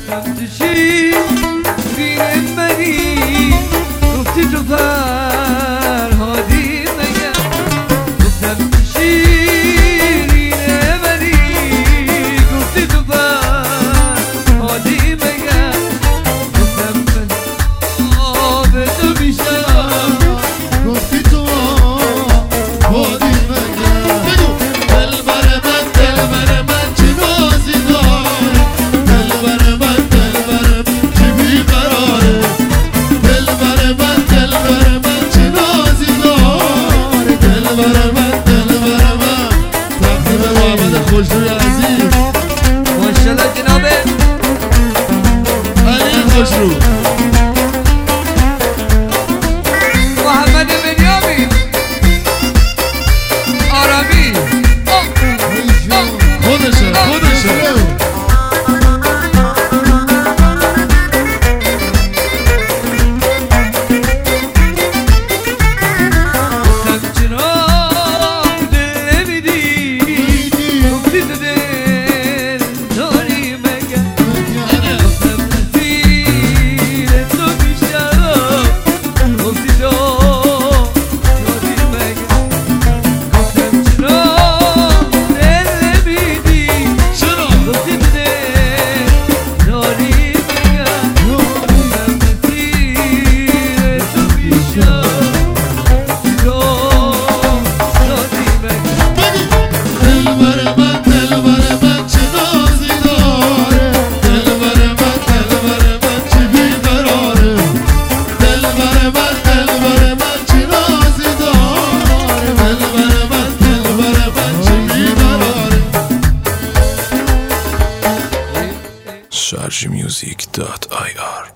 گفتم تو چی بینه منی گفتی تو فرهادی مگه گفتم تو شیرینه منی گفتی تو فرهادی مگه گفتم من آب تو میشم گفتی تو بادی مگه دلبر من چه نازی داره دلبر من چه بیقراره دلبر من چه نازی داره دلبر من تقدیم محمد خوشروی عزیز ماشاءالله جناب علی خوشرو محمد بنیامین آرامی خودشه گفتم چرا دل نمیدی گفتی تو دل داری مگه گفتم نزیر تو میشم گفتی تو داری مگه گفتم چرا دل نمیدی چرا گفتی تو دل داری مگه گفتم نزیر تو میشم دلبر من چه نازی داره دلبر من چه بیقراره دلبر من چه نازی داره دلبر من چه بیقراره Sharjmusic.ir